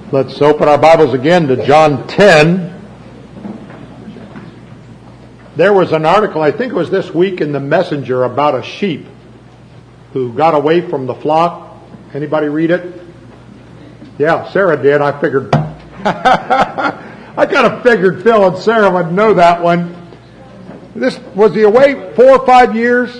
Let's open our Bibles again to John 10. There was an article, I think it was this week in the Messenger, about a sheep who got away from the flock. Anybody read it? Yeah, Sarah did. I figured. I kind of figured Phil and Sarah would know that one. Was he away 4 or 5 years?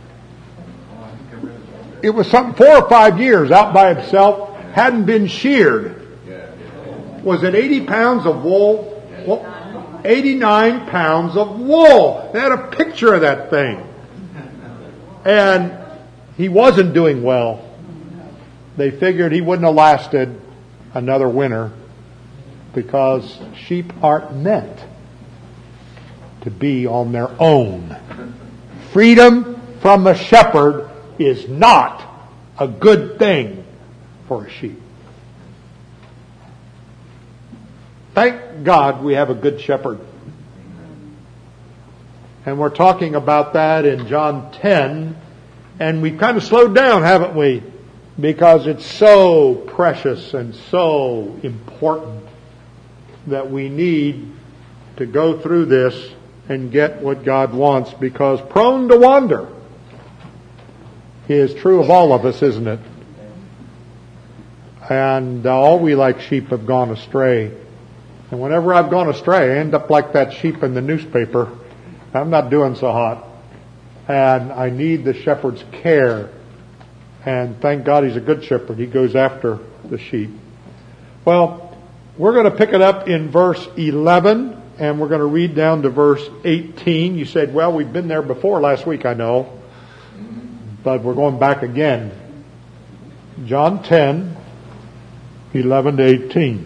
It was something 4 or 5 years out by himself. Hadn't been sheared. Was it 80 pounds of wool? 89 pounds of wool. They had a picture of that thing. And he wasn't doing well. They figured he wouldn't have lasted another winter because sheep aren't meant to be on their own. Freedom from a shepherd is not a good thing for a sheep. Thank God we have a good shepherd. And we're talking about that in John 10. And we've kind of slowed down, haven't we? Because it's so precious and so important that we need to go through this and get what God wants. Because prone to wander is true of all of us, isn't it? And all we like sheep have gone astray. And whenever I've gone astray, I end up like that sheep in the newspaper. I'm not doing so hot. And I need the shepherd's care. And thank God he's a good shepherd. He goes after the sheep. Well, we're going to pick it up in verse 11. And we're going to read down to verse 18. You said, well, we've been there before last week, I know. But we're going back again. John 10, 11 to 18.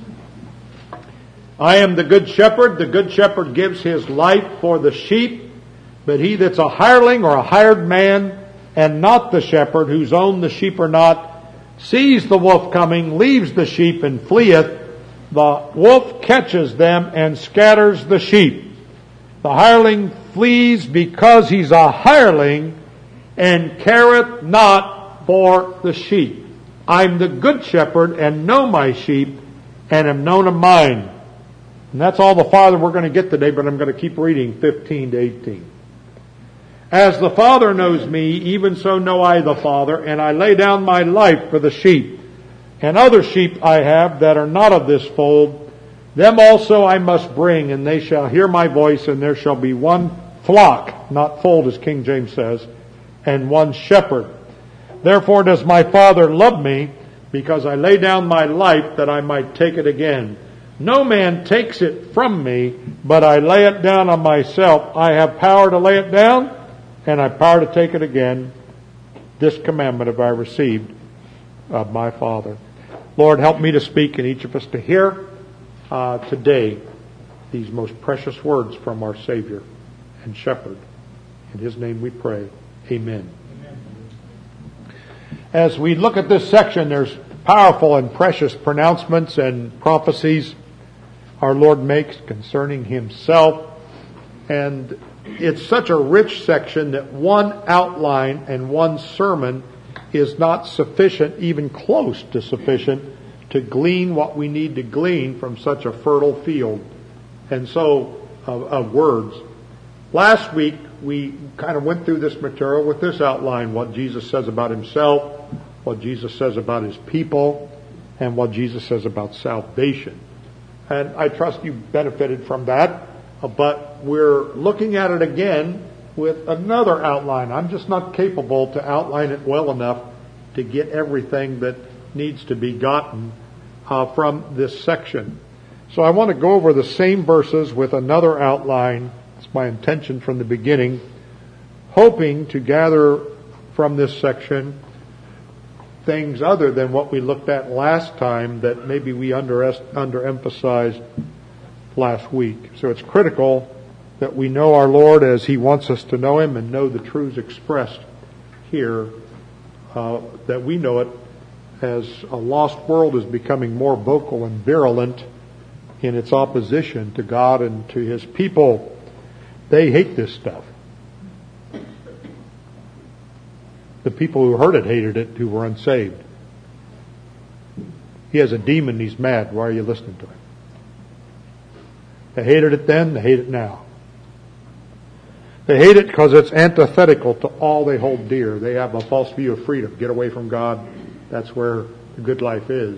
I am the good shepherd. The good shepherd gives his life for the sheep. But he that's a hireling or a hired man, and not the shepherd, whose own the sheep are not, sees the wolf coming, leaves the sheep, and fleeth. The wolf catches them and scatters the sheep. The hireling flees because he's a hireling, and careth not for the sheep. I'm the good shepherd, and know my sheep, and am known of mine. And that's all the farther we're going to get today, but I'm going to keep reading 15 to 18. As the Father knows me, even so know I the Father, and I lay down my life for the sheep. And other sheep I have that are not of this fold, them also I must bring, and they shall hear my voice, and there shall be one flock, not fold as King James says, and one shepherd. Therefore does my Father love me, because I lay down my life that I might take it again. No man takes it from me, but I lay it down on myself. I have power to lay it down, and I have power to take it again. This commandment have I received of my Father. Lord, help me to speak and each of us to hear today these most precious words from our Savior and Shepherd. In His name we pray. Amen. As we look at this section, there's powerful and precious pronouncements and prophecies our Lord makes concerning Himself. And it's such a rich section that one outline and one sermon is not sufficient, even close to sufficient, to glean what we need to glean from such a fertile field and so of words. Last week we kind of went through this material with this outline: what Jesus says about Himself, what Jesus says about His people, and what Jesus says about salvation. And I trust you benefited from that, but we're looking at it again with another outline. I'm just not capable to outline it well enough to get everything that needs to be gotten from this section. So I want to go over the same verses with another outline. It's my intention from the beginning, hoping to gather from this section things other than what we looked at last time that maybe we underemphasized last week. So it's critical that we know our Lord as He wants us to know Him and know the truths expressed here, that we know it as a lost world is becoming more vocal and virulent in its opposition to God and to His people. They hate this stuff. The people who heard it hated it, who were unsaved. He has a demon, he's mad. Why are you listening to him? They hated it then, they hate it now. They hate it because it's antithetical to all they hold dear. They have a false view of freedom. Get away from God. That's where the good life is.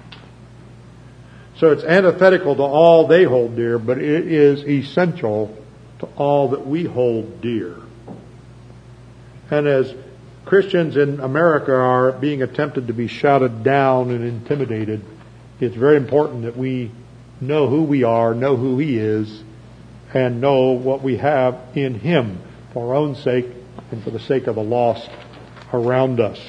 So it's antithetical to all they hold dear, but it is essential to all that we hold dear. And as Christians in America are being attempted to be shouted down and intimidated, it's very important that we know who we are, know who He is, and know what we have in Him for our own sake and for the sake of the lost around us.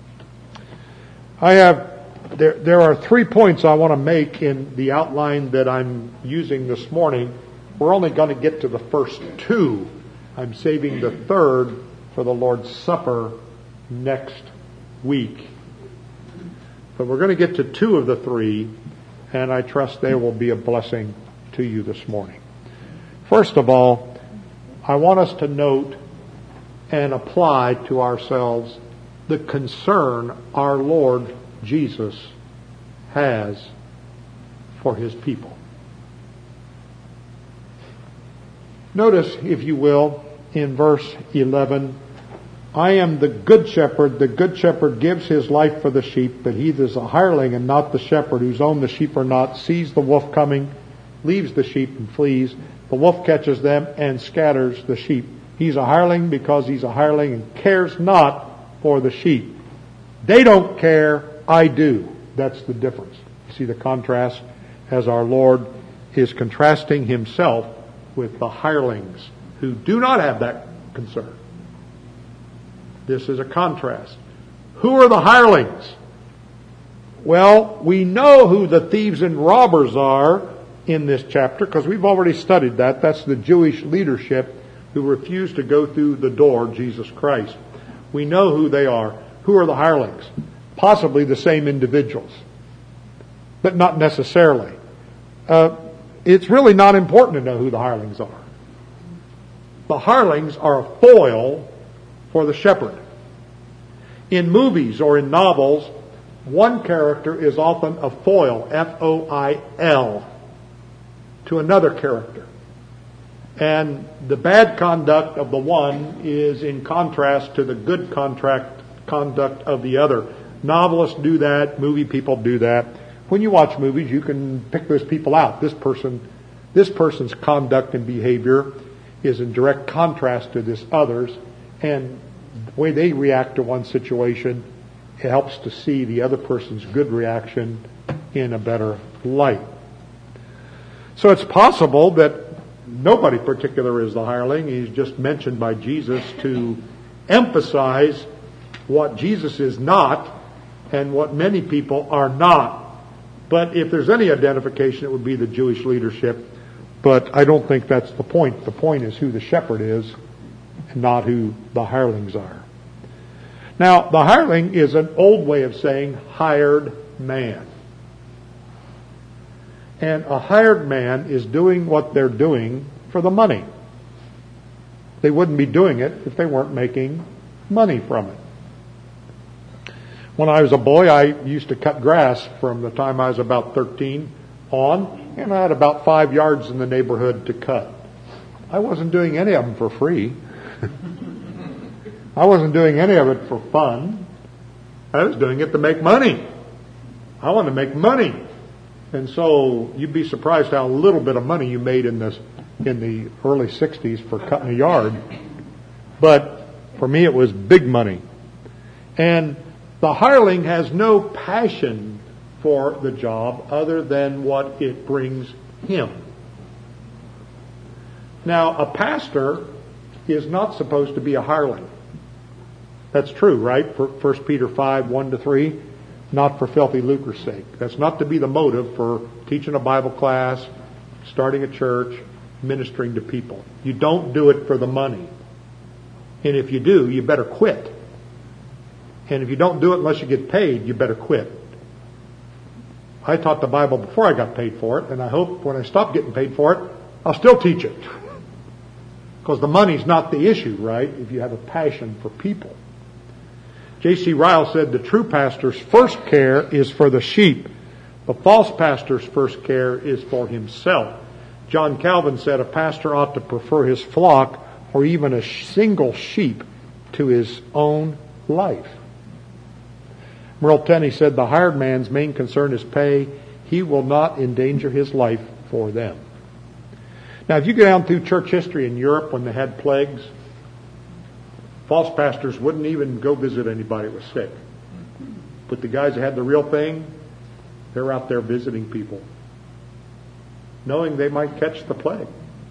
There are 3 points I want to make in the outline that I'm using this morning. We're only going to get to the first 2. I'm saving the third for the Lord's Supper next week. But we're going to get to 2 of the 3, and I trust they will be a blessing to you this morning. First of all, I want us to note and apply to ourselves the concern our Lord Jesus has for His people. Notice, if you will, in verse 11, I am the good shepherd. The good shepherd gives his life for the sheep, but he that is a hireling and not the shepherd, whose own the sheep are not, sees the wolf coming, leaves the sheep and flees. The wolf catches them and scatters the sheep. He's a hireling because he's a hireling and cares not for the sheep. They don't care, I do. That's the difference. You see the contrast as our Lord is contrasting Himself with the hirelings who do not have that concern. This is a contrast. Who are the hirelings? Well, we know who the thieves and robbers are in this chapter because we've already studied that. That's the Jewish leadership who refused to go through the door, Jesus Christ. We know who they are. Who are the hirelings? Possibly the same individuals, but not necessarily. It's really not important to know who the hirelings are. The hirelings are a foil for the shepherd. In movies or in novels, one character is often a foil, F-O-I-L, to another character. And the bad conduct of the one is in contrast to the good conduct of the other. Novelists do that, movie people do that. When you watch movies, you can pick those people out. This person's conduct and behavior is in direct contrast to this other's, and the way they react to one situation, it helps to see the other person's good reaction in a better light. So it's possible that nobody particular is the hireling. He's just mentioned by Jesus to emphasize what Jesus is not and what many people are not. But if there's any identification, it would be the Jewish leadership. But I don't think that's the point. The point is who the shepherd is and not who the hirelings are. Now, the hireling is an old way of saying hired man. And a hired man is doing what they're doing for the money. They wouldn't be doing it if they weren't making money from it. When I was a boy, I used to cut grass from the time I was about 13 on, and I had about 5 yards in the neighborhood to cut. I wasn't doing any of them for free. I wasn't doing any of it for fun. I was doing it to make money. I wanted to make money. And so you'd be surprised how little bit of money you made in the early 60s for cutting a yard. But for me it was big money. And the hireling has no passion for the job other than what it brings him. Now, a pastor is not supposed to be a hireling. That's true, right? For 1 Peter 5, 1-3, not for filthy lucre's sake. That's not to be the motive for teaching a Bible class, starting a church, ministering to people. You don't do it for the money. And if you do, you better quit. And if you don't do it unless you get paid, you better quit. I taught the Bible before I got paid for it, and I hope when I stop getting paid for it, I'll still teach it. Because the money's not the issue, right? If you have a passion for people. J.C. Ryle said the true pastor's first care is for the sheep. The false pastor's first care is for himself. John Calvin said a pastor ought to prefer his flock or even a single sheep to his own life. Merle Tenney said the hired man's main concern is pay. He will not endanger his life for them. Now, if you go down through church history in Europe when they had plagues, false pastors wouldn't even go visit anybody that was sick. But the guys that had the real thing, they're out there visiting people, knowing they might catch the plague.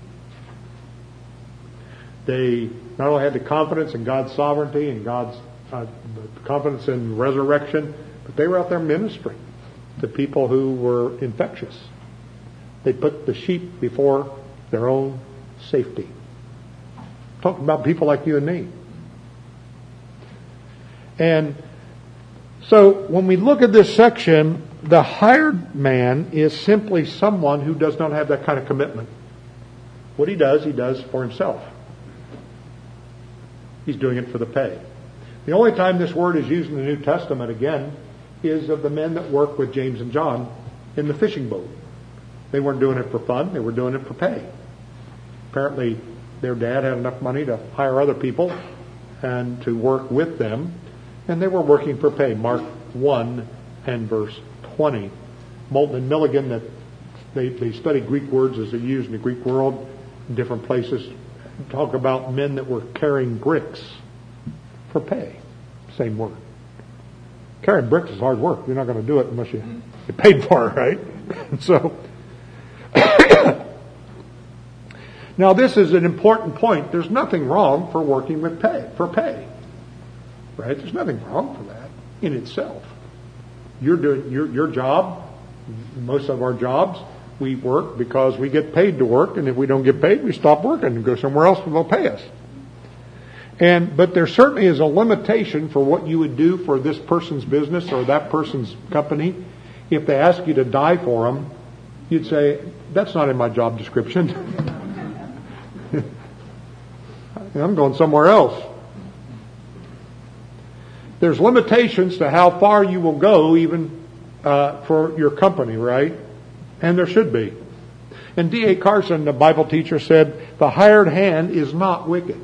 They not only had the confidence in God's sovereignty and God's confidence in resurrection, but they were out there ministering to people who were infectious. They put the sheep before their own safety. Talking about people like you and me. And so when we look at this section, the hired man is simply someone who does not have that kind of commitment. What he does for himself. He's doing it for the pay. The only time this word is used in the New Testament, again, is of the men that work with James and John in the fishing boat. They weren't doing it for fun. They were doing it for pay. Apparently, their dad had enough money to hire other people and to work with them, and they were working for pay. Mark 1 and verse 20. Moulton and Milligan, that they study Greek words as they're used in the Greek world in different places, talk about men that were carrying bricks for pay. Same word. Carrying bricks is hard work. You're not going to do it unless you get paid for it, right? So, now this is an important point. There's nothing wrong for working with for pay. Right? There's nothing wrong for that in itself. You're doing your job, most of our jobs, we work because we get paid to work, and if we don't get paid, we stop working and go somewhere else and they'll pay us. But there certainly is a limitation for what you would do for this person's business or that person's company. If they ask you to die for them, you'd say, that's not in my job description. I'm going somewhere else. There's limitations to how far you will go even for your company, right? And there should be. And D.A. Carson, the Bible teacher, said, the hired hand is not wicked.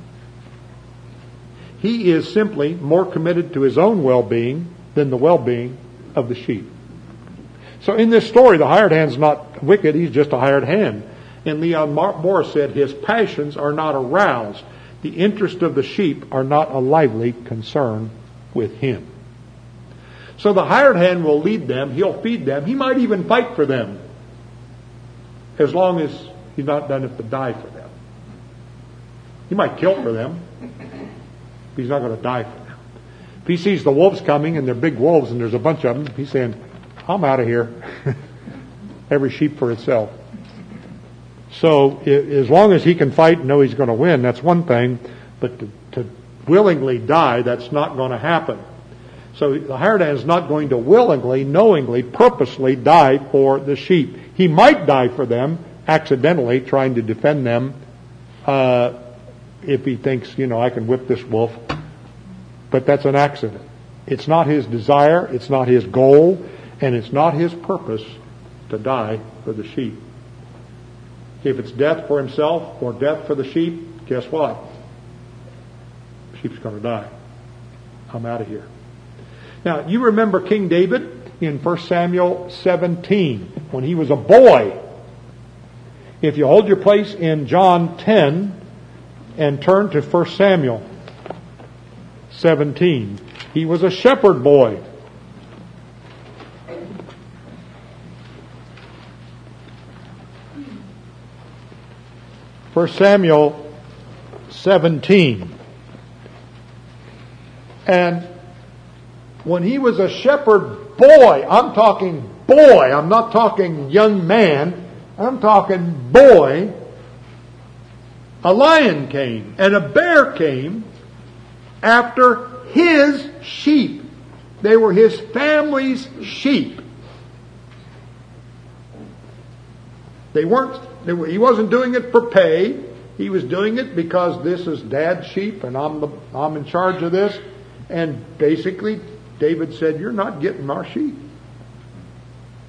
He is simply more committed to his own well-being than the well-being of the sheep. So in this story, the hired hand's not wicked, he's just a hired hand. And Leon Morris said, his passions are not aroused. The interest of the sheep are not a lively concern with him. So the hired hand will lead them, he'll feed them, he might even fight for them, as long as he's not done it to die for them. He might kill for them, but he's not going to die for them. If he sees the wolves coming, and they're big wolves, and there's a bunch of them, he's saying, I'm out of here. Every sheep for itself. So as long as he can fight and know he's going to win, that's one thing, but to willingly die, that's not going to happen. So the hired hand is not going to willingly, knowingly, purposely die for the sheep. He might die for them accidentally, trying to defend them, if he thinks, I can whip this wolf. But that's an accident. It's not his desire, it's not his goal, and it's not his purpose to die for the sheep. If it's death for himself or death for the sheep, guess what? The sheep's going to die. I'm out of here. Now, you remember King David in 1 Samuel 17, when he was a boy. If you hold your place in John 10 and turn to 1 Samuel 17, he was a shepherd boy. First Samuel 17. And when he was a shepherd boy, I'm talking boy, I'm not talking young man, I'm talking boy, a lion came and a bear came after his sheep. They were his family's sheep. He wasn't doing it for pay. He was doing it because this is Dad's sheep and I'm in charge of this. And basically, David said, you're not getting our sheep.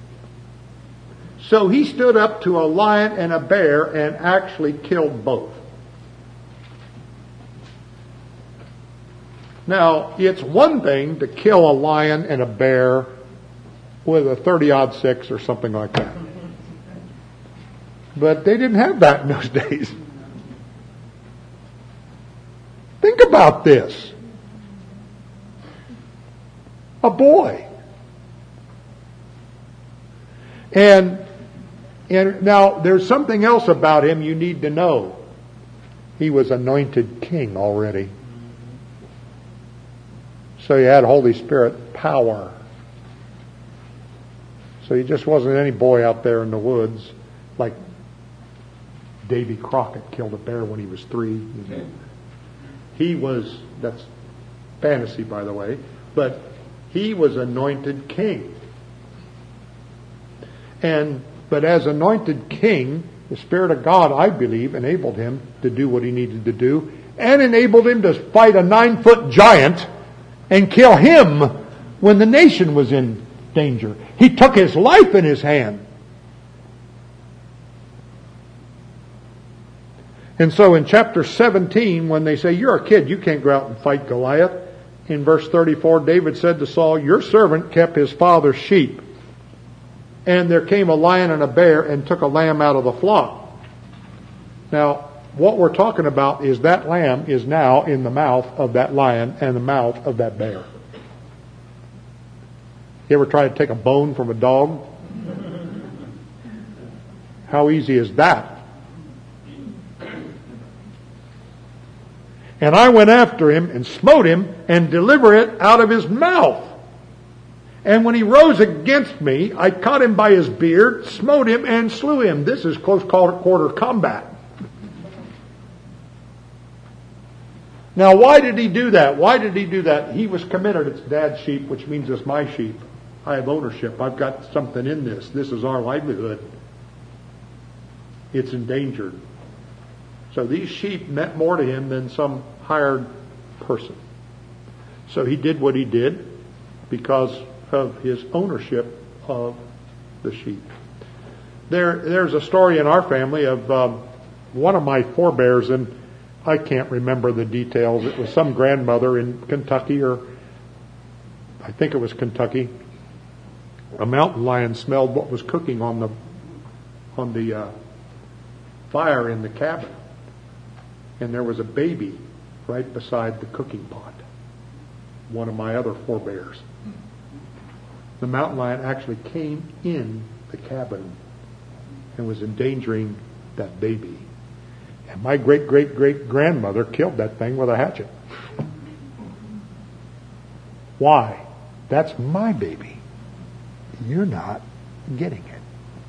So he stood up to a lion and a bear and actually killed both. Now, it's one thing to kill a lion and a bear with a 30-06 or something like that. But they didn't have that in those days. Think about this. A boy. And now there's something else about him you need to know. He was anointed king already. So he had Holy Spirit power. So he just wasn't any boy out there in the woods like Davy Crockett killed a bear when he was 3. He was, that's fantasy by the way, but he was anointed king. But as anointed king, the Spirit of God, I believe, enabled him to do what he needed to do and enabled him to fight a 9-foot giant and kill him when the nation was in danger. He took his life in his hand. And so in chapter 17, when they say, you're a kid, you can't go out and fight Goliath. In verse 34, David said to Saul, your servant kept his father's sheep. And there came a lion and a bear and took a lamb out of the flock. Now, what we're talking about is that lamb is now in the mouth of that lion and the mouth of that bear. You ever try to take a bone from a dog? How easy is that? And I went after him and smote him and delivered it out of his mouth. And when he rose against me, I caught him by his beard, smote him, and slew him. This is close quarter combat. Now, why did he do that? Why did he do that? He was committed. It's Dad's sheep, which means it's my sheep. I have ownership. I've got something in this. This is our livelihood. It's endangered. So these sheep meant more to him than some hired person. So he did what he did because of his ownership of the sheep. There's a story in our family of one of my forebears, and I can't remember the details. It was some grandmother in Kentucky, or I think it was Kentucky. A mountain lion smelled what was cooking on the fire in the cabin, and there was a baby right beside the cooking pot. One of my other forebears. The mountain lion actually came in the cabin and was endangering that baby. And my great-great-great-grandmother killed that thing with a hatchet. Why? That's my baby. You're not getting it.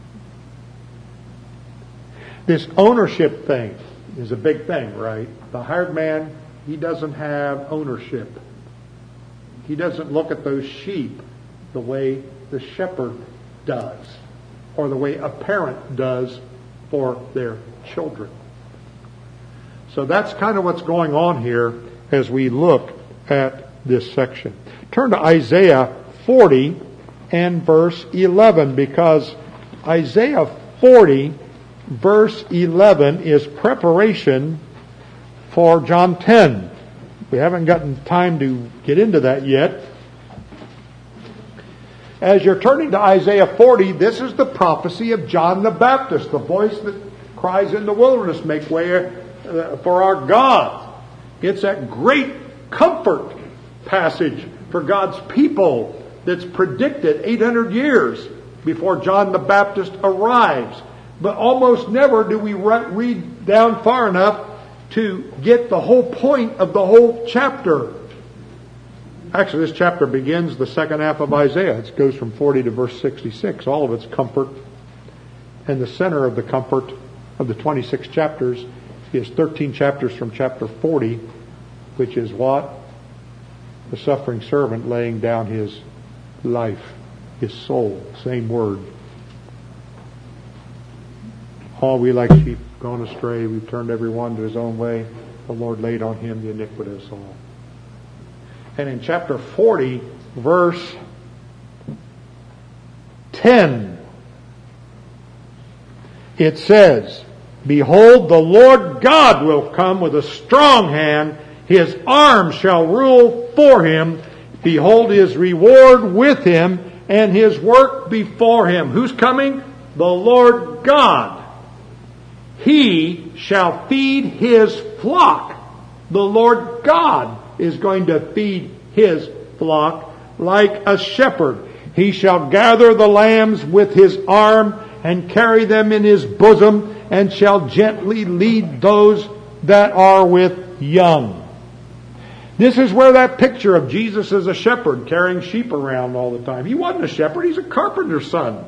This ownership thing is a big thing, right? The hired man, he doesn't have ownership. He doesn't look at those sheep the way the shepherd does, or the way a parent does for their children. So that's kind of what's going on here as we look at this section. Turn to Isaiah 40 and verse 11, because Isaiah 40 verse 11 is preparation for John 10. We haven't gotten time to get into that yet. As you're turning to Isaiah 40, this is the prophecy of John the Baptist, the voice that cries in the wilderness, make way for our God. It's that great comfort passage for God's people that's predicted 800 years before John the Baptist arrives. But almost never do we read down far enough to get the whole point of the whole chapter. Actually, this chapter begins the second half of Isaiah. It goes from 40 to verse 66. All of it's comfort. And the center of the comfort of the 26 chapters is 13 chapters from chapter 40, which is what? The suffering servant laying down his life, his soul. Same word. All we like sheep gone astray. We've turned every one to his own way. The Lord laid on him the iniquity of us all. And in chapter 40, verse 10, it says, Behold, the Lord God will come with a strong hand. His arm shall rule for him. Behold, his reward with him, and his work before him. Who's coming? The Lord God. He shall feed his flock. The Lord God is going to feed his flock like a shepherd. He shall gather the lambs with his arm and carry them in his bosom, and shall gently lead those that are with young. This is where that picture of Jesus as a shepherd carrying sheep around all the time. He wasn't a shepherd, he's a carpenter's son.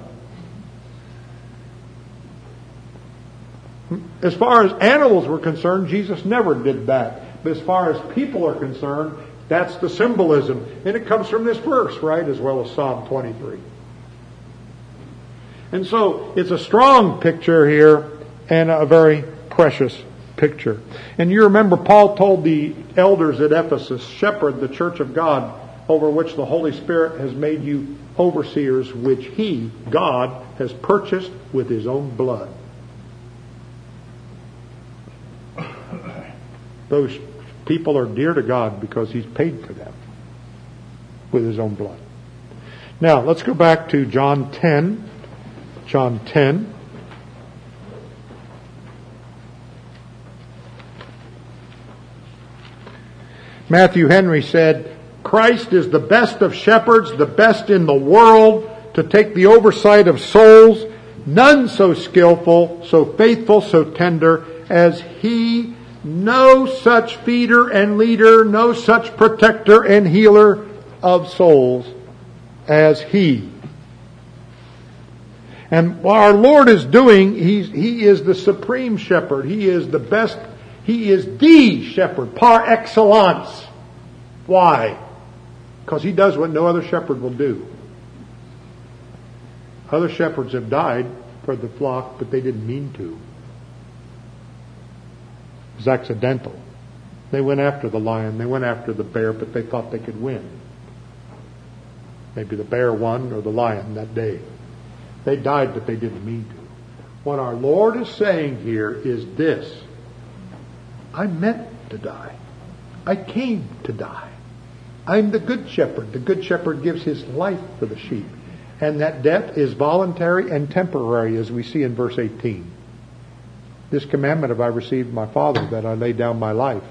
As far as animals were concerned, Jesus never did that. But as far as people are concerned, that's the symbolism. And it comes from this verse, right, as well as Psalm 23. And so, it's a strong picture here and a very precious picture. And you remember Paul told the elders at Ephesus, shepherd the church of God, over which the Holy Spirit has made you overseers, which He, God, has purchased with His own blood. Those people are dear to God because He's paid for them with His own blood. Now, let's go back to John 10. John 10. Matthew Henry said, Christ is the best of shepherds, the best in the world, to take the oversight of souls, none so skillful, so faithful, so tender as He, no such feeder and leader, no such protector and healer of souls as He. And what our Lord is doing, He is the supreme shepherd. He is the best. He is the shepherd, par excellence. Why? Because He does what no other shepherd will do. Other shepherds have died for the flock, but they didn't mean to. It was accidental. They went after the lion, they went after the bear, but they thought they could win. Maybe the bear won or the lion that day. They died, but they didn't mean to. What our Lord is saying here is this. I meant to die. I came to die. I'm the good shepherd. The good shepherd gives his life for the sheep. And that death is voluntary and temporary, as we see in verse 18. This commandment have I received my Father, that I lay down my life.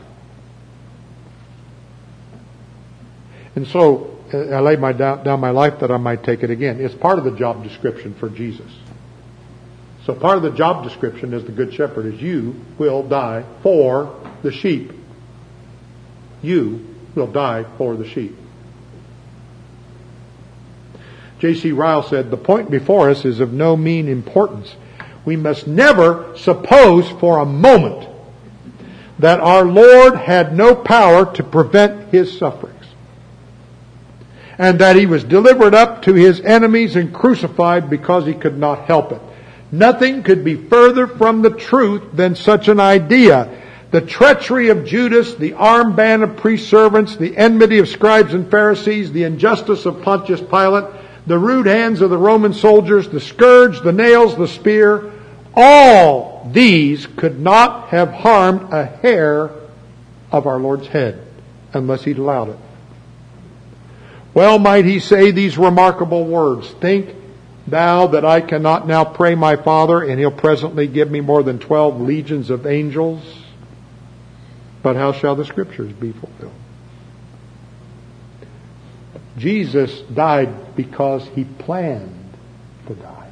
And so, I lay down my life that I might take it again. It's part of the job description for Jesus. So part of the job description as the Good Shepherd is you will die for the sheep. You will die for the sheep. J.C. Ryle said, the point before us is of no mean importance. We must never suppose for a moment that our Lord had no power to prevent His sufferings, and that He was delivered up to His enemies and crucified because He could not help it. Nothing could be further from the truth than such an idea. The treachery of Judas, the armband of priest servants, the enmity of scribes and Pharisees, the injustice of Pontius Pilate, the rude hands of the Roman soldiers, the scourge, the nails, the spear, all these could not have harmed a hair of our Lord's head unless He'd allowed it. Well might He say these remarkable words, think thou that I cannot now pray my Father, and He'll presently give me more than 12 legions of angels? But how shall the Scriptures be fulfilled? Jesus died because He planned to die.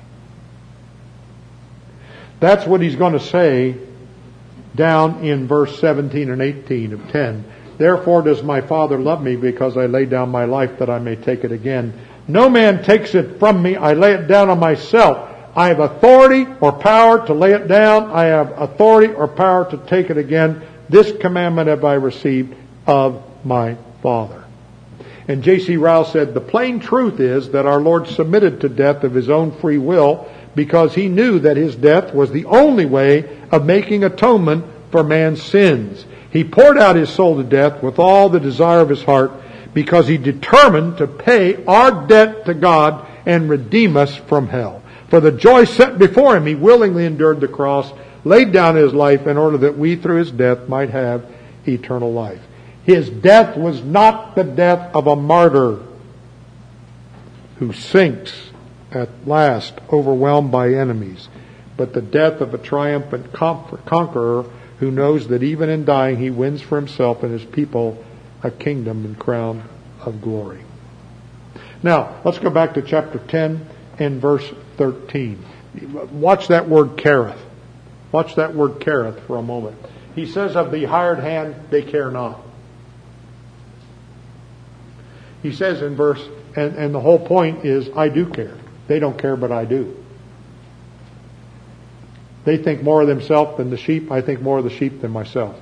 That's what He's going to say down in verse 17 and 18 of 10. Therefore does my Father love me, because I lay down my life that I may take it again. No man takes it from me. I lay it down on myself. I have authority or power to lay it down. I have authority or power to take it again. This commandment have I received of my Father. And J.C. Ryle said, the plain truth is that our Lord submitted to death of His own free will because He knew that His death was the only way of making atonement for man's sins. He poured out His soul to death with all the desire of His heart because He determined to pay our debt to God and redeem us from hell. For the joy set before him, he willingly endured the cross, laid down his life in order that we through his death might have eternal life. His death was not the death of a martyr who sinks at last overwhelmed by enemies, but the death of a triumphant conqueror who knows that even in dying he wins for himself and his people a kingdom and crown of glory. Now, let's go back to chapter 10 and verse 13. Watch that word careth. Watch that word careth for a moment. He says of the hired hand, they care not. He says in verse, and the whole point is, I do care. They don't care, but I do. They think more of themselves than the sheep. I think more of the sheep than myself.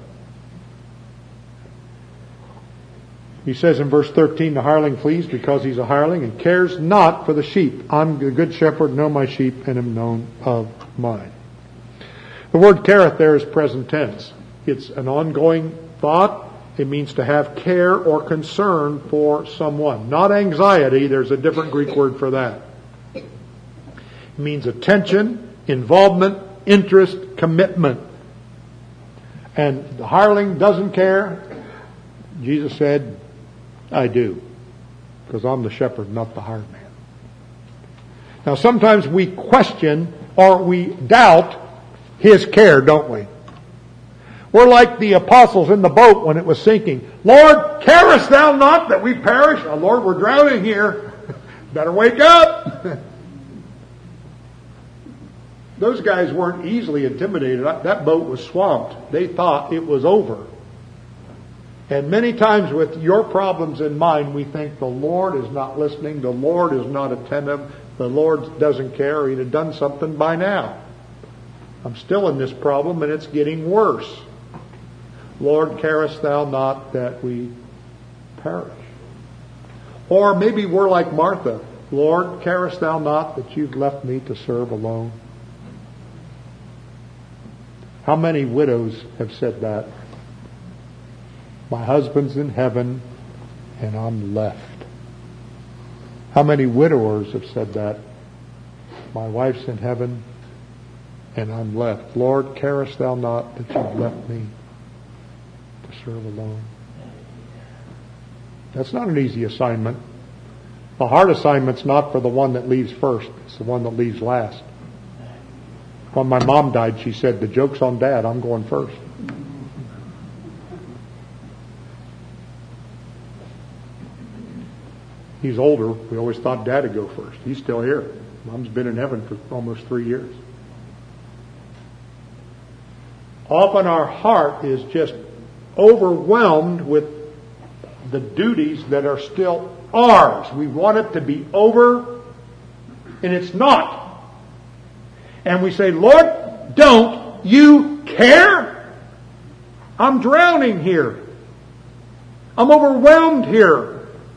He says in verse 13, the hireling flees because he's a hireling and cares not for the sheep. I'm the good shepherd, know my sheep, and am known of mine. The word careth there is present tense. It's an ongoing thought. It means to have care or concern for someone. Not anxiety. There's a different Greek word for that. It means attention, involvement, interest, commitment. And the hireling doesn't care. Jesus said, I do. Because I'm the shepherd, not the hired man. Now sometimes we question or we doubt his care, don't we? We're like the apostles in the boat when it was sinking. Lord, carest thou not that we perish? Oh, Lord, we're drowning here. Better wake up. Those guys weren't easily intimidated. That boat was swamped. They thought it was over. And many times with your problems in mind, we think the Lord is not listening. The Lord is not attentive. The Lord doesn't care. He'd have done something by now. I'm still in this problem and it's getting worse. Lord, carest thou not that we perish? Or maybe we're like Martha. Lord, carest thou not that you've left me to serve alone? How many widows have said that? My husband's in heaven and I'm left. How many widowers have said that? My wife's in heaven and I'm left. Lord, carest thou not that you've left me to serve alone? That's not an easy assignment. The hard assignment's not for the one that leaves first. It's the one that leaves last. When my mom died, she said, the joke's on Dad. I'm going first. He's older. We always thought Dad would go first. He's still here. Mom's been in heaven for almost 3 years. Often our heart is just overwhelmed with the duties that are still ours. We want it to be over, and it's not. And we say, Lord, don't you care? I'm drowning here. I'm overwhelmed here.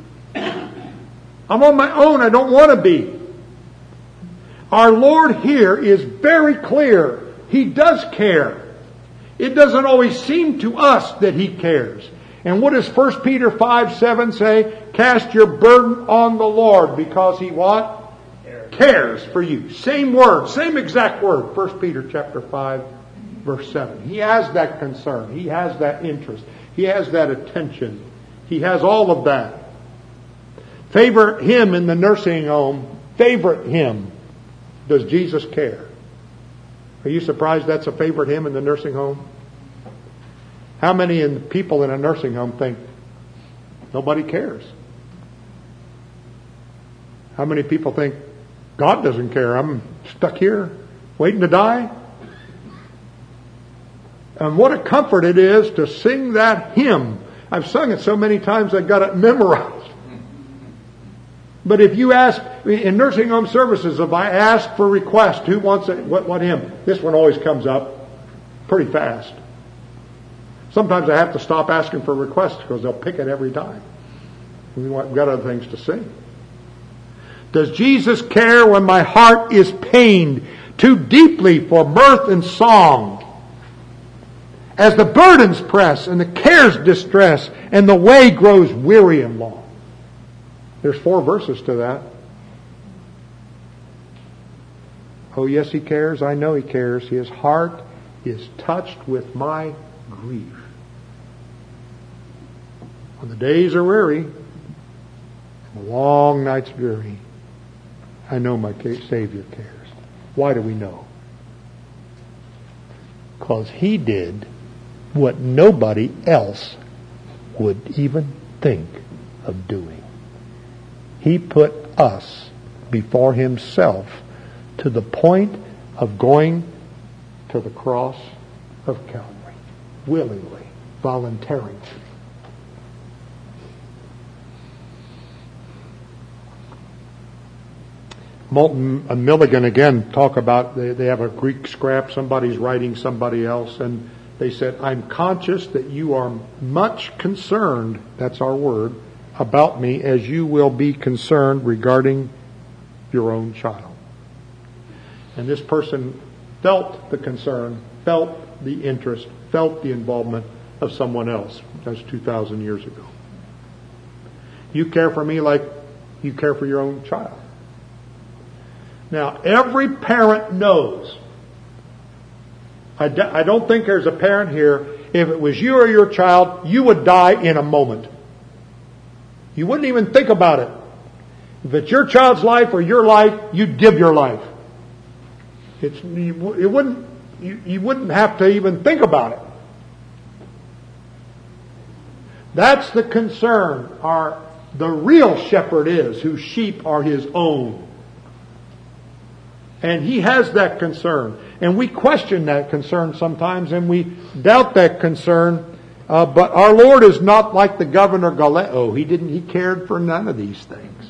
I'm on my own. I don't want to be. Our Lord here is very clear. He does care. It doesn't always seem to us that He cares. And what does 1 Peter 5:7 say? Cast your burden on the Lord because He what? Cares for you. Same word, same exact word. 1 Peter chapter 5, verse 7. He has that concern. He has that interest. He has that attention. He has all of that. Favorite hymn in the nursing home. Favorite hymn. Does Jesus care? Are you surprised that's a favorite hymn in the nursing home? How many people in a nursing home think nobody cares? How many people think God doesn't care? I'm stuck here waiting to die? And what a comfort it is to sing that hymn. I've sung it so many times I got it memorized. But if you ask, in nursing home services, if I ask for request, who wants it, what hymn? This one always comes up pretty fast. Sometimes I have to stop asking for requests because they'll pick it every time. We've got other things to sing. Does Jesus care when my heart is pained too deeply for mirth and song? As the burdens press and the cares distress and the way grows weary and long. There's 4 verses to that. Oh yes, He cares. I know He cares. His heart is touched with my grief. When the days are weary, and the long nights dreary, I know my Savior cares. Why do we know? Because He did what nobody else would even think of doing. He put us before Himself to the point of going to the cross of Calvary, willingly, voluntarily. Moulton and Milligan again talk about, they have a Greek scrap, somebody's writing somebody else, and they said, I'm conscious that you are much concerned, that's our word, about me as you will be concerned regarding your own child. And this person felt the concern, felt the interest, felt the involvement of someone else. That's 2,000 years ago. You care for me like you care for your own child. Now, every parent knows. I don't think there's a parent here, if it was you or your child, you would die in a moment. You wouldn't even think about it. If it's your child's life or your life, you'd give your life. You wouldn't have to even think about it. That's the concern. The real shepherd is, whose sheep are His own. And He has that concern. And we question that concern sometimes, and we doubt that concern. But our Lord is not like the governor Gallio. He cared for none of these things.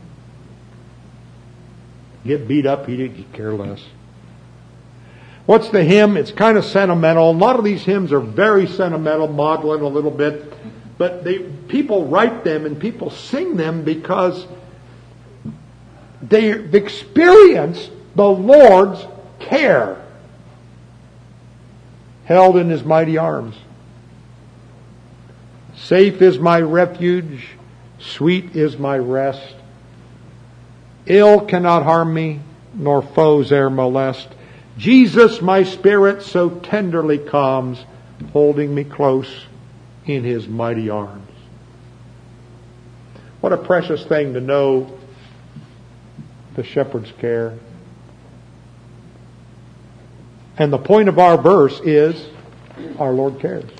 Get beat up, he didn't care less. What's the hymn? It's kind of sentimental. A lot of these hymns are very sentimental, maudlin a little bit. But people write them and people sing them because they've experienced the Lord's care, held in His mighty arms. Safe is my refuge, sweet is my rest. Ill cannot harm me, nor foes e'er molest. Jesus, my spirit so tenderly calms, holding me close in His mighty arms. What a precious thing to know the shepherd's care. And the point of our verse is, our Lord cares.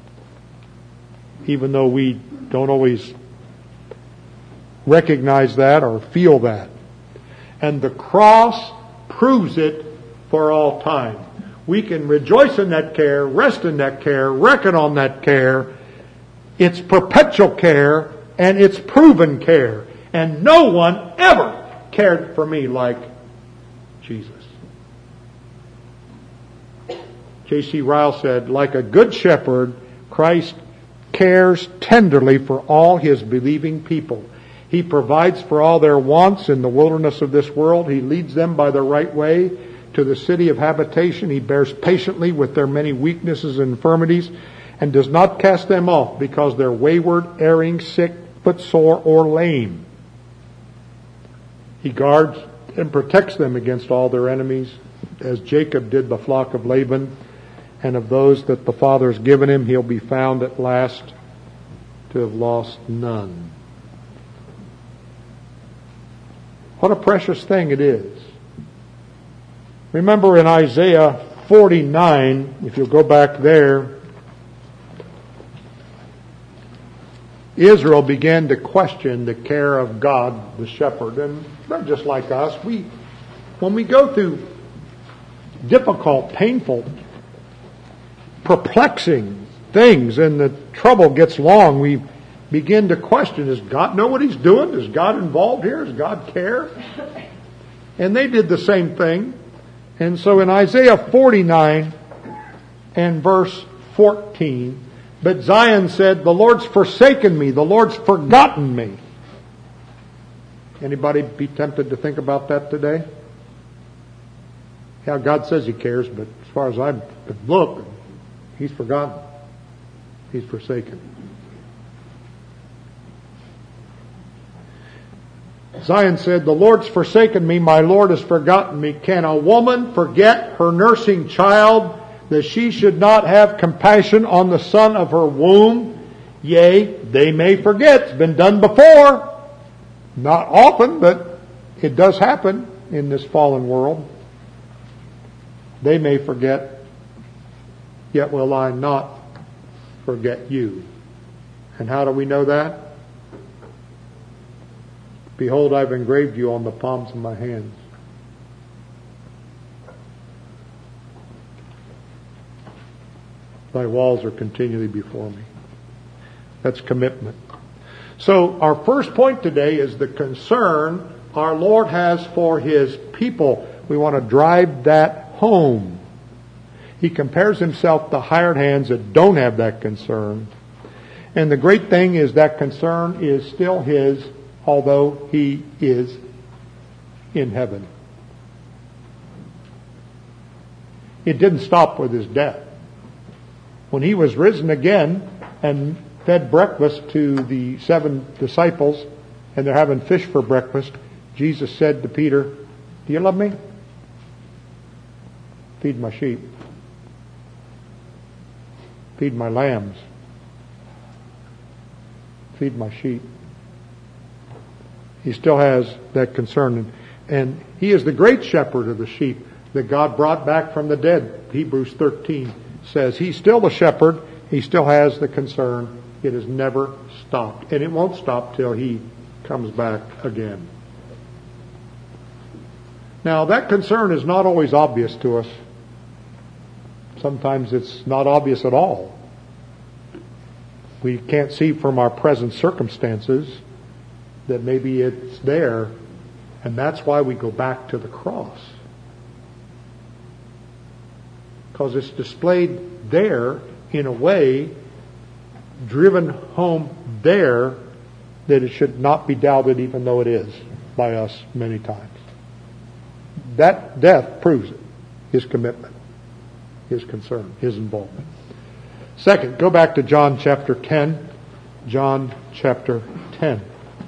Even though we don't always recognize that or feel that. And the cross proves it for all time. We can rejoice in that care, rest in that care, reckon on that care. It's perpetual care and it's proven care. And no one ever cared for me like Jesus. J.C. Ryle said, like a good shepherd, Christ cares tenderly for all His believing people. He provides for all their wants in the wilderness of this world. He leads them by the right way to the city of habitation. He bears patiently with their many weaknesses and infirmities and does not cast them off because they're wayward, erring, sick, footsore, or lame. He guards and protects them against all their enemies, as Jacob did the flock of Laban. And of those that the Father has given him, he'll be found at last to have lost none. What a precious thing it is. Remember in Isaiah 49, if you'll go back there, Israel began to question the care of God, the shepherd. And they're just like us. When we go through difficult, painful, perplexing things and the trouble gets long, we begin to question, does God know what He's doing? Is God involved here? Does God care? And they did the same thing. And so in Isaiah 49 and verse 14, but Zion said, the Lord's forsaken me, the Lord's forgotten me. Anybody be tempted to think about that today? Yeah, God says He cares, but as far as I could look, He's forgotten. He's forsaken. Zion said, "The Lord's forsaken me, my Lord has forgotten me. Can a woman forget her nursing child, that she should not have compassion on the son of her womb? Yea, they may forget." It's been done before. Not often, but it does happen in this fallen world. They may forget, yet will I not forget you. And how do we know that? Behold, I've engraved you on the palms of my hands. Thy walls are continually before me. That's commitment. So our first point today is the concern our Lord has for His people. We want to drive that home. He compares Himself to hired hands that don't have that concern. And the great thing is that concern is still His, although He is in heaven. It didn't stop with His death. When He was risen again and fed breakfast to the 7 disciples, and they're having fish for breakfast, Jesus said to Peter, "Do you love me? Feed my sheep. Feed my lambs. Feed my sheep." He still has that concern. And He is the great shepherd of the sheep that God brought back from the dead. Hebrews 13 says He's still the shepherd. He still has the concern. It has never stopped. And it won't stop till He comes back again. Now, that concern is not always obvious to us. Sometimes it's not obvious at all. We can't see from our present circumstances that maybe it's there, and that's why we go back to the cross. Because it's displayed there in a way, driven home there, that it should not be doubted, even though it is by us many times. That death proves it. His commitment, His concern, His involvement. Second, go back to John chapter 10. John chapter 10.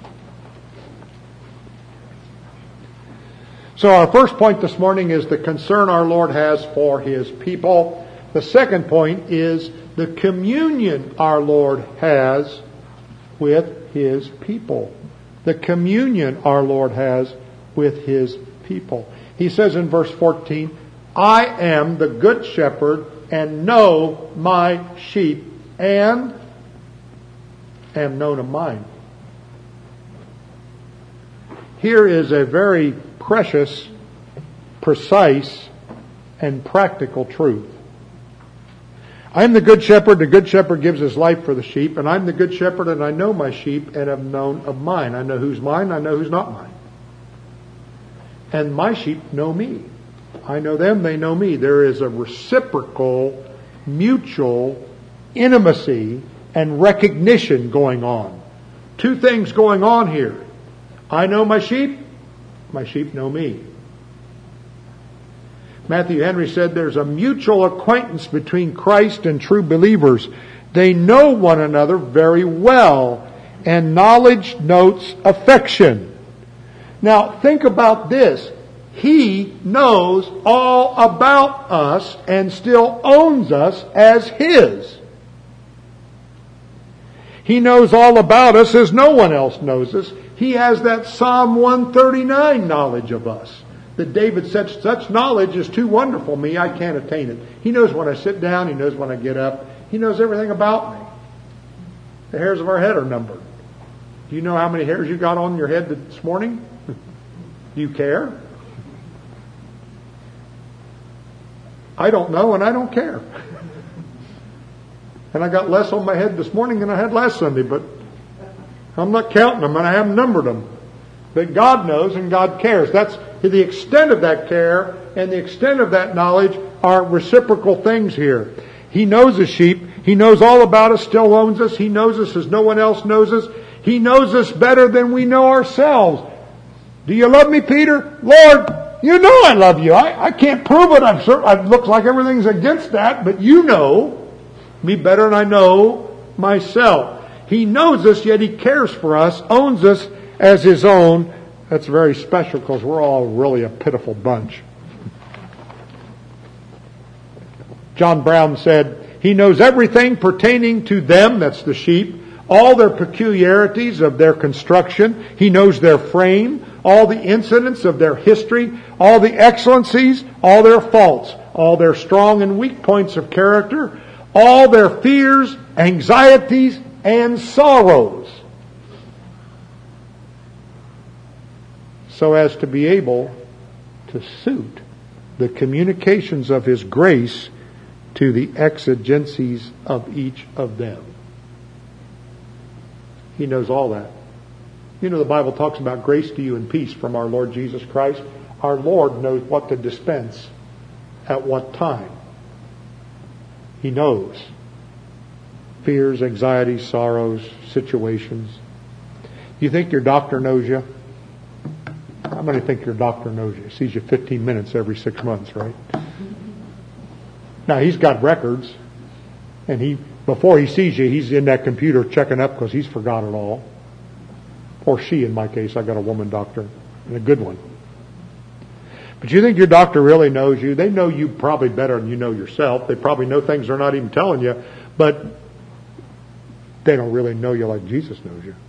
So our first point this morning is the concern our Lord has for His people. The second point is the communion our Lord has with His people. The communion our Lord has with His people. He says in verse 14, "I am the good shepherd and know my sheep and am known of mine." Here is a very precious, precise, and practical truth. I'm the good shepherd. The good shepherd gives his life for the sheep. And I'm the good shepherd, and I know my sheep and am known of mine. I know who's mine. I know who's not mine. And my sheep know me. I know them. They know me. There is a reciprocal, mutual intimacy and recognition going on. Two things going on here. I know my sheep know me. Matthew Henry said there's a mutual acquaintance between Christ and true believers. They know one another very well, and knowledge notes affection. Now think about this. He knows all about us and still owns us as His. He knows all about us as no one else knows us. He has that Psalm 139 knowledge of us. That David said, "Such knowledge is too wonderful for me, I can't attain it." He knows when I sit down. He knows when I get up. He knows everything about me. The hairs of our head are numbered. Do you know how many hairs you got on your head this morning? Do you care? I don't know, and I don't care. And I got less on my head this morning than I had last Sunday, but I'm not counting them, and I haven't numbered them. But God knows and God cares. That's the extent of that care and the extent of that knowledge are reciprocal things here. He knows His sheep. He knows all about us, still owns us. He knows us as no one else knows us. He knows us better than we know ourselves. Do you love me, Peter? Lord, you know I love you. I can't prove it. It looks like everything's against that, but you know me better than I know myself. He knows us, yet He cares for us, owns us as His own, That's very special because we're all really a pitiful bunch. John Brown said, He knows everything pertaining to them, that's the sheep, all their peculiarities of their construction. He knows their frame, all the incidents of their history, all the excellencies, all their faults, all their strong and weak points of character, all their fears, anxieties, and sorrows, so as to be able to suit the communications of His grace to the exigencies of each of them. He knows all that. You know, the Bible talks about grace to you and peace from our Lord Jesus Christ. Our Lord knows what to dispense at what time. He knows fears, anxieties, sorrows, situations. You think your doctor knows you? How many think your doctor knows you? He sees you 15 minutes every 6 months, right? Now, he's got records, and before he sees you, he's in that computer checking up because he's forgot it all. Or she, in my case. I got a woman doctor, and a good one. But you think your doctor really knows you? They know you probably better than you know yourself. They probably know things they're not even telling you, but they don't really know you like Jesus knows you.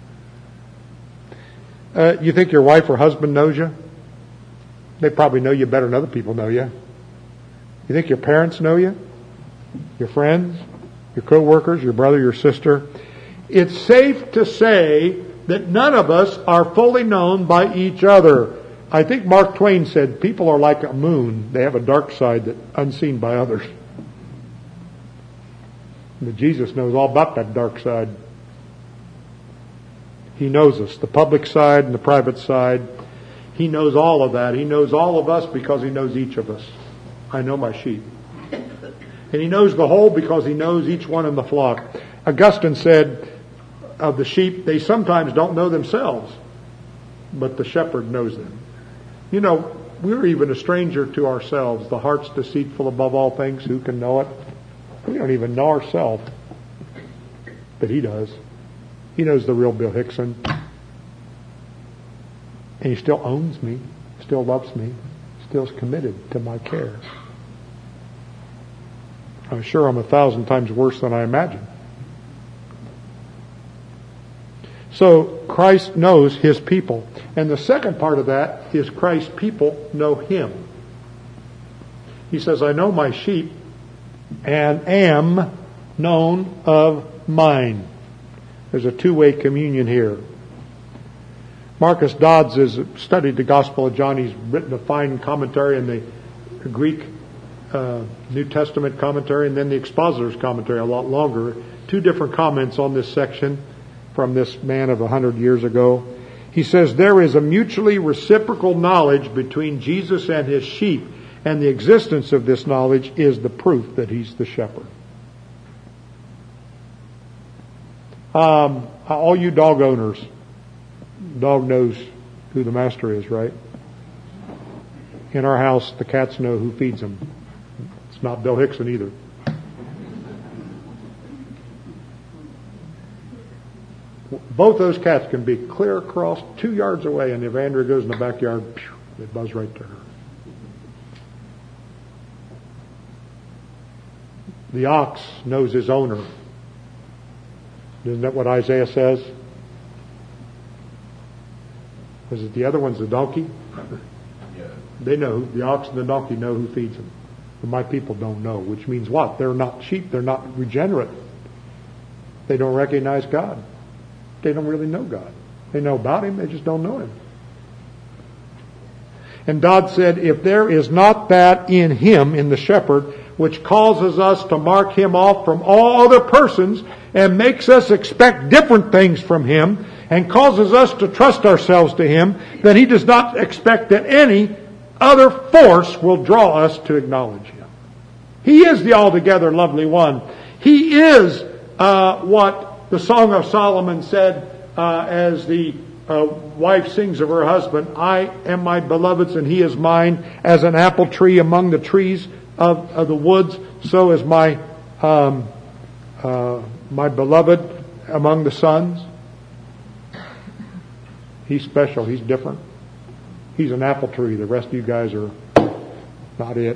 You think your wife or husband knows you? They probably know you better than other people know you. You think your parents know you? Your friends? Your co-workers? Your brother? Your sister? It's safe to say that none of us are fully known by each other. I think Mark Twain said, people are like a moon. They have a dark side that's unseen by others. But Jesus knows all about that dark side. He knows us, the public side and the private side. He knows all of that. He knows all of us because He knows each of us. I know my sheep. And He knows the whole because He knows each one in the flock. Augustine said of the sheep, they sometimes don't know themselves, but the shepherd knows them. You know, we're even a stranger to ourselves. The heart's deceitful above all things. Who can know it? We don't even know ourselves. But He does. He knows the real Bill Hickson. And He still owns me, still loves me, still is committed to my care. I'm sure I'm 1,000 times worse than I imagine. So Christ knows His people. And the second part of that is Christ's people know Him. He says, I know my sheep and am known of mine. There's a two-way communion here. Marcus Dodds has studied the Gospel of John. He's written a fine commentary in the Greek New Testament commentary and then the Expositor's commentary, a lot longer. Two different comments on this section from this man of 100 years ago. He says, there is a mutually reciprocal knowledge between Jesus and His sheep, and the existence of this knowledge is the proof that He's the shepherd. All you dog owners, dog knows who the master is, right? In our house, the cats know who feeds them. It's not Bill Hickson either. Both those cats can be clear across 2 yards away, and if Andrea goes in the backyard, they buzz right to her. The ox knows his owner. Isn't that what Isaiah says? Was it the other one's the donkey? Yeah. They know, the ox and the donkey know who feeds them. But my people don't know, which means what? They're not sheep. They're not regenerate. They don't recognize God. They don't really know God. They know about Him, they just don't know Him. And Dodd said, if there is not that in Him, in the shepherd, which causes us to mark Him off from all other persons and makes us expect different things from Him and causes us to trust ourselves to Him, then He does not expect that any other force will draw us to acknowledge Him. He is the altogether lovely one. He is what the Song of Solomon said as the wife sings of her husband, I am my beloved's and he is mine, as an apple tree among the trees of the woods, so is my beloved among the sons. He's special. He's different. He's an apple tree. The rest of you guys are not it.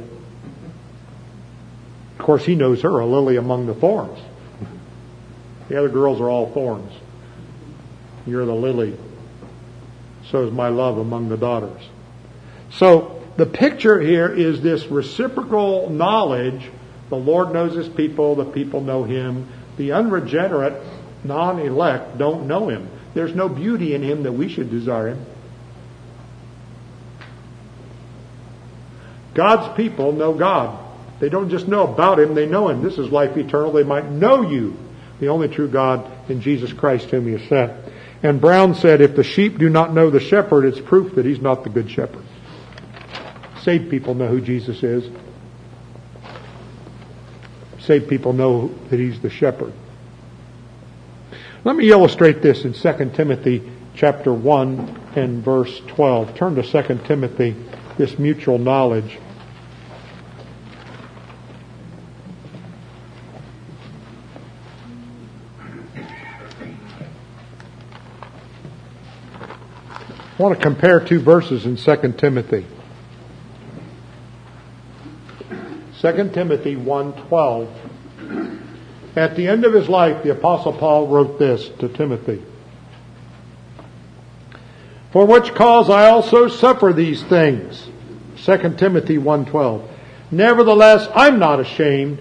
Of course, he knows her, a lily among the thorns. The other girls are all thorns. You're the lily. So is my love among the daughters. So the picture here is this reciprocal knowledge. The Lord knows His people. The people know Him. The unregenerate, non-elect don't know Him. There's no beauty in Him that we should desire Him. God's people know God. They don't just know about Him, they know Him. This is life eternal. They might know you, the only true God, in Jesus Christ whom He has sent. And Brown said, if the sheep do not know the shepherd, it's proof that He's not the good shepherd. Saved people know who Jesus is. Saved people know that He's the shepherd. Let me illustrate this in 2 Timothy chapter 1 and verse 12. Turn to 2 Timothy, this mutual knowledge. I want to compare two verses in 2 Timothy. 2 Timothy 1:12. At the end of his life, the Apostle Paul wrote this to Timothy. For which cause I also suffer these things. 2 Timothy 1:12. Nevertheless, I'm not ashamed.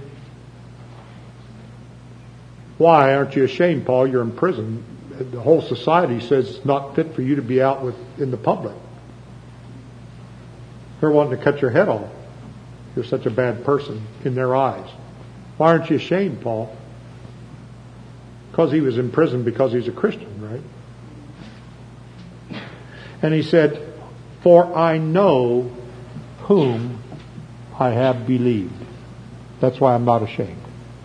Why aren't you ashamed, Paul? You're in prison. The whole society says it's not fit for you to be out in the public. They're wanting to cut your head off. You're such a bad person in their eyes. Why aren't you ashamed, Paul? Because he was in prison because he's a Christian, right? And he said, for I know whom I have believed. That's why I'm not ashamed.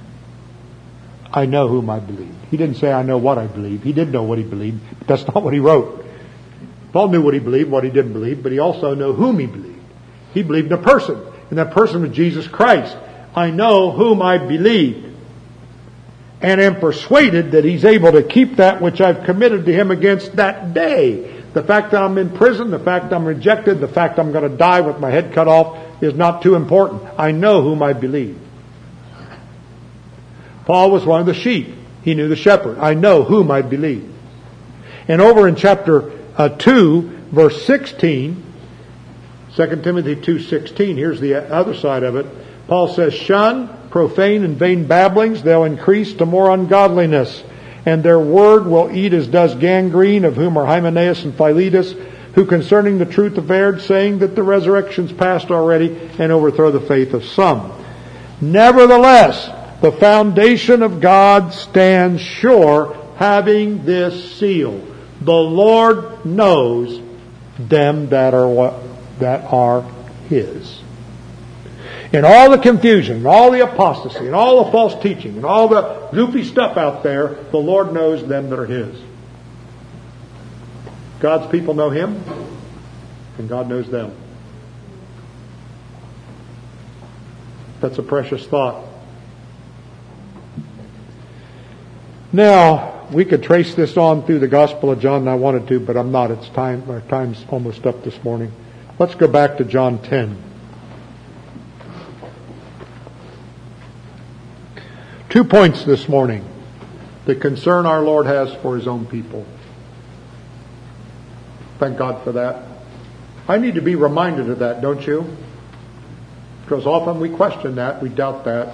I know whom I believe. He didn't say I know what I believe. He did know what he believed, but that's not what he wrote. Paul knew what he believed, what he didn't believe, but he also knew whom he believed. He believed in a person, and that person was Jesus Christ. I know whom I believed, and am persuaded that He's able to keep that which I've committed to Him against that day. The fact that I'm in prison, the fact I'm rejected, the fact I'm going to die with my head cut off is not too important. I know whom I believe. Paul was one of the sheep. He knew the shepherd. I know whom I believe. And over in chapter 2, verse 16, 2 Timothy 2:16, here's the other side of it. Paul says, shun profane and vain babblings. They'll increase to more ungodliness. And their word will eat as does gangrene, of whom are Hymenaeus and Philetus, who concerning the truth have erred, saying that the resurrection's past already, and overthrow the faith of some. Nevertheless, the foundation of God stands sure, having this seal. The Lord knows them that are His. In all the confusion, and all the apostasy, and all the false teaching, and all the goofy stuff out there, the Lord knows them that are His. God's people know Him, and God knows them. That's a precious thought. Now, we could trace this on through the Gospel of John, and I wanted to, but I'm not. It's time. Our time's almost up this morning. Let's go back to John 10. 2 points this morning. The concern our Lord has for His own people. Thank God for that. I need to be reminded of that, don't you? Because often we question that, we doubt that,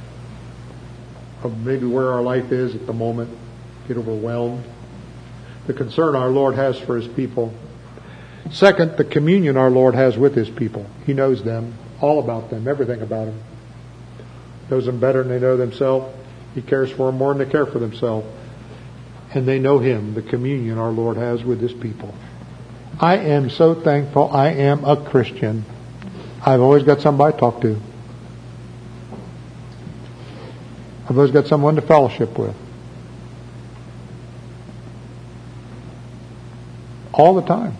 of maybe where our life is at the moment, get overwhelmed. The concern our Lord has for His people. Second, the communion our Lord has with His people. He knows them, all about them, everything about them. Knows them better than they know themselves. He cares for them more than they care for themselves. And they know Him, the communion our Lord has with His people. I am so thankful I am a Christian. I've always got somebody to talk to. I've always got someone to fellowship with. All the time.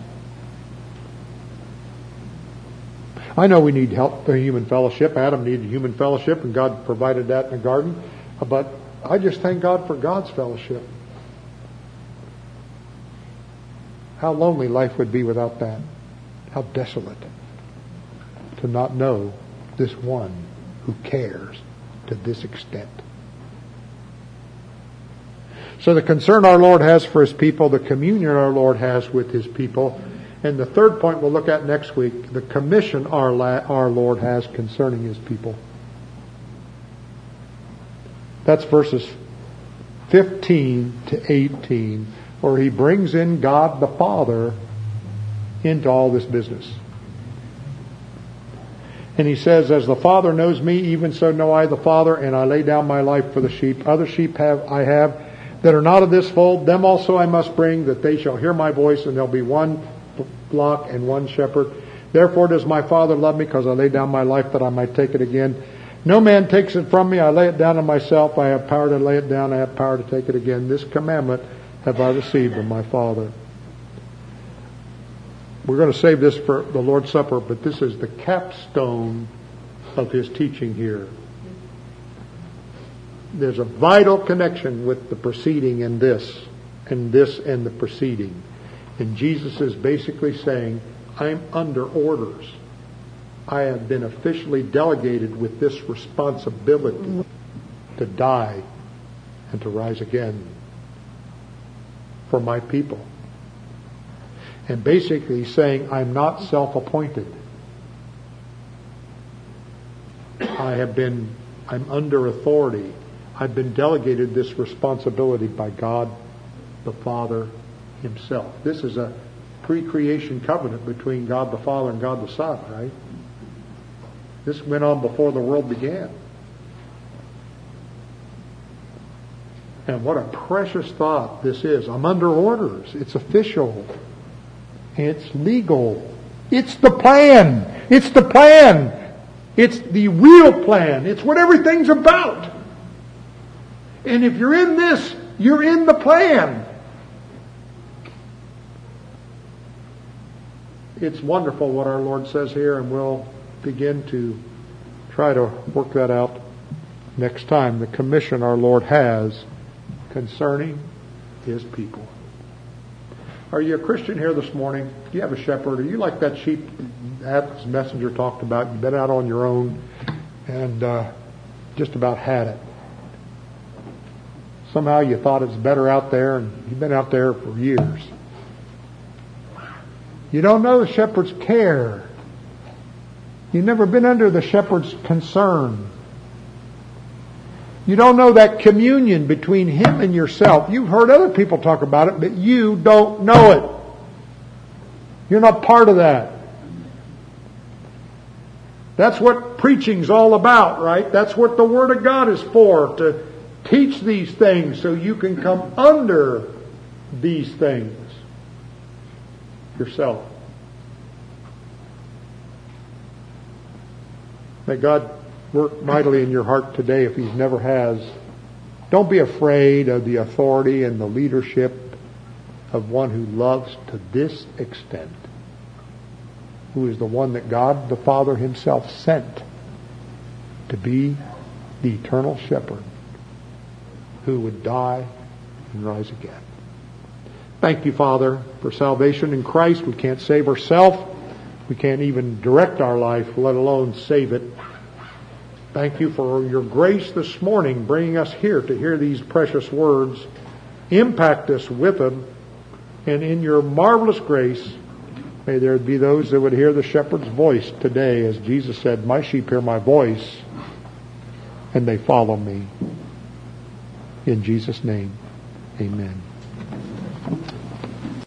I know we need help for human fellowship. Adam needed human fellowship, and God provided that in the garden. But I just thank God for God's fellowship. How lonely life would be without that. How desolate to not know this one who cares to this extent. So the concern our Lord has for His people, the communion our Lord has with His people, and the third point we'll look at next week, the commission our Lord has concerning His people. That's verses 15 to 18, where He brings in God the Father into all this business. And He says, as the Father knows me, even so know I the Father, and I lay down my life for the sheep. Other sheep I have that are not of this fold, them also I must bring, that they shall hear my voice, and there'll be one flock and one shepherd. Therefore does my Father love me, because I lay down my life that I might take it again. No man takes it from me, I lay it down of myself. I have power to lay it down, I have power to take it again. This commandment have I received of my Father. We're going to save this for the Lord's Supper, but this is the capstone of His teaching here. There's a vital connection with the preceding and this and the preceding. And Jesus is basically saying, I'm under orders. I have been officially delegated with this responsibility to die and to rise again for my people. And basically He's saying, I'm not self-appointed. I'm under authority. I've been delegated this responsibility by God the Father Himself. This is a pre-creation covenant between God the Father and God the Son, right? This went on before the world began. And what a precious thought this is. I'm under orders. It's official. It's legal. It's the plan. It's the plan. It's the real plan. It's what everything's about. And if you're in this, you're in the plan. It's wonderful what our Lord says here, and we'll begin to try to work that out next time. The commission our Lord has concerning His people. Are you a Christian here this morning? Do you have a shepherd? Are you like that sheep that messenger talked about? You've been out on your own and just about had it. Somehow you thought it's better out there, and you've been out there for years. You don't know the shepherd's care. You've never been under the shepherd's concern. You don't know that communion between Him and yourself. You've heard other people talk about it, but you don't know it. You're not part of that. That's what preaching's all about, right? That's what the Word of God is for, to teach these things so you can come under these things yourself. May God work mightily in your heart today if He never has. Don't be afraid of the authority and the leadership of one who loves to this extent, who is the one that God the Father Himself sent to be the eternal shepherd who would die and rise again. Thank you, Father, for salvation in Christ. We can't save ourselves. We can't even direct our life, let alone save it. Thank you for your grace this morning, bringing us here to hear these precious words. Impact us with them. And in your marvelous grace, may there be those that would hear the shepherd's voice today, as Jesus said, my sheep hear my voice, and they follow me. In Jesus' name, amen.